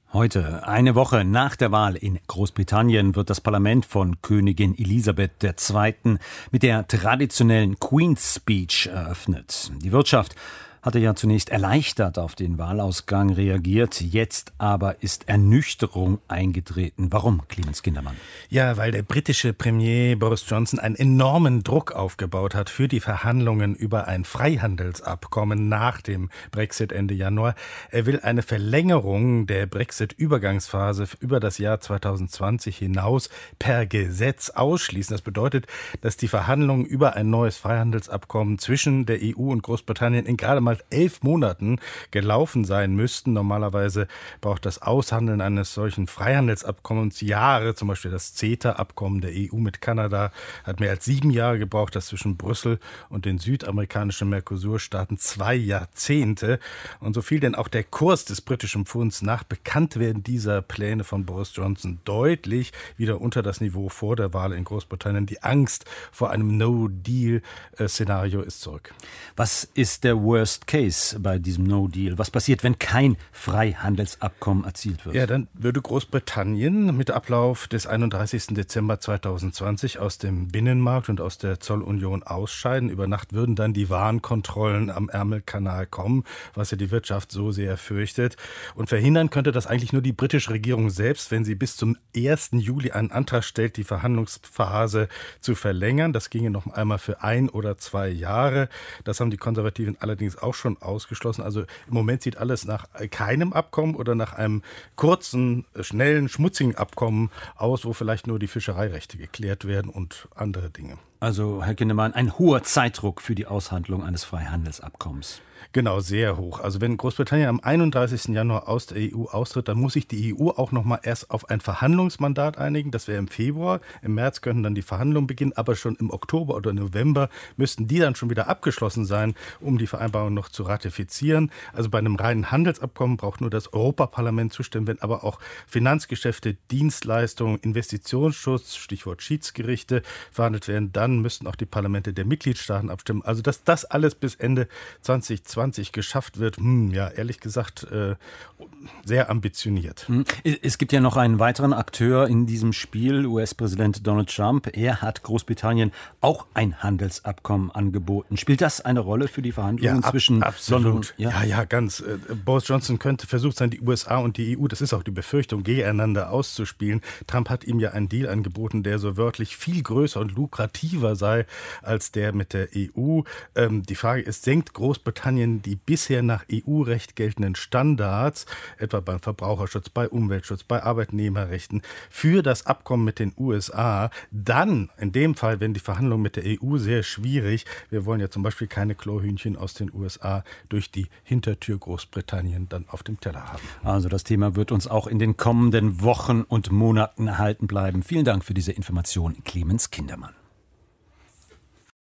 Heute, eine Woche nach der Wahl in Großbritannien, wird das Parlament von Königin Elisabeth II. Mit der traditionellen Queen's Speech eröffnet. Die Wirtschaft hatte ja zunächst erleichtert auf den Wahlausgang reagiert. Jetzt aber ist Ernüchterung eingetreten. Warum, Clemens Kindermann? Ja, weil der britische Premier Boris Johnson einen enormen Druck aufgebaut hat für die Verhandlungen über ein Freihandelsabkommen nach dem Brexit Ende Januar. Er will eine Verlängerung der Brexit-Übergangsphase über das Jahr 2020 hinaus per Gesetz ausschließen. Das bedeutet, dass die Verhandlungen über ein neues Freihandelsabkommen zwischen der EU und Großbritannien in gerade mal 11 Monaten gelaufen sein müssten. Normalerweise braucht das Aushandeln eines solchen Freihandelsabkommens Jahre. Zum Beispiel das CETA-Abkommen der EU mit Kanada hat mehr als 7 Jahre gebraucht. Das zwischen Brüssel und den südamerikanischen Mercosur-Staaten 2 Jahrzehnte. Und so fiel denn auch der Kurs des britischen Pfunds nach Bekanntwerden dieser Pläne von Boris Johnson deutlich wieder unter das Niveau vor der Wahl in Großbritannien. Die Angst vor einem No-Deal-Szenario ist zurück. Was ist der Worst Case bei diesem No-Deal? Was passiert, wenn kein Freihandelsabkommen erzielt wird? Ja, dann würde Großbritannien mit Ablauf des 31. Dezember 2020 aus dem Binnenmarkt und aus der Zollunion ausscheiden. Über Nacht würden dann die Warenkontrollen am Ärmelkanal kommen, was ja die Wirtschaft so sehr fürchtet. Und verhindern könnte das eigentlich nur die britische Regierung selbst, wenn sie bis zum 1. Juli einen Antrag stellt, die Verhandlungsphase zu verlängern. Das ginge noch einmal für 1 oder 2 Jahre. Das haben die Konservativen allerdings auch schon ausgeschlossen. Also im Moment sieht alles nach keinem Abkommen oder nach einem kurzen, schnellen, schmutzigen Abkommen aus, wo vielleicht nur die Fischereirechte geklärt werden und andere Dinge. Also, Herr Kindermann, ein hoher Zeitdruck für die Aushandlung eines Freihandelsabkommens. Genau, sehr hoch. Also wenn Großbritannien am 31. Januar aus der EU austritt, dann muss sich die EU auch noch mal erst auf ein Verhandlungsmandat einigen. Das wäre im Februar. Im März könnten dann die Verhandlungen beginnen, aber schon im Oktober oder November müssten die dann schon wieder abgeschlossen sein, um die Vereinbarung noch zu ratifizieren. Also bei einem reinen Handelsabkommen braucht nur das Europaparlament zustimmen, wenn aber auch Finanzgeschäfte, Dienstleistungen, Investitionsschutz, Stichwort Schiedsgerichte, verhandelt werden, dann müssten auch die Parlamente der Mitgliedstaaten abstimmen. Also dass das alles bis Ende 2020 geschafft wird, ja, ehrlich gesagt, sehr ambitioniert. Es gibt ja noch einen weiteren Akteur in diesem Spiel, US-Präsident Donald Trump. Er hat Großbritannien auch ein Handelsabkommen angeboten. Spielt das eine Rolle für die Verhandlungen zwischen absolut. Ja, ganz. Boris Johnson könnte versucht sein, die USA und die EU, das ist auch die Befürchtung, gegeneinander auszuspielen. Trump hat ihm ja einen Deal angeboten, der so wörtlich viel größer und lukrativer sei als der mit der EU. Die Frage ist, senkt Großbritannien die bisher nach EU-Recht geltenden Standards, etwa beim Verbraucherschutz, bei Umweltschutz, bei Arbeitnehmerrechten, für das Abkommen mit den USA, dann, in dem Fall, wenn die Verhandlungen mit der EU sehr schwierig, wir wollen ja zum Beispiel keine Chlorhühnchen aus den USA durch die Hintertür Großbritannien dann auf dem Teller haben. Also das Thema wird uns auch in den kommenden Wochen und Monaten erhalten bleiben. Vielen Dank für diese Information, Clemens Kindermann.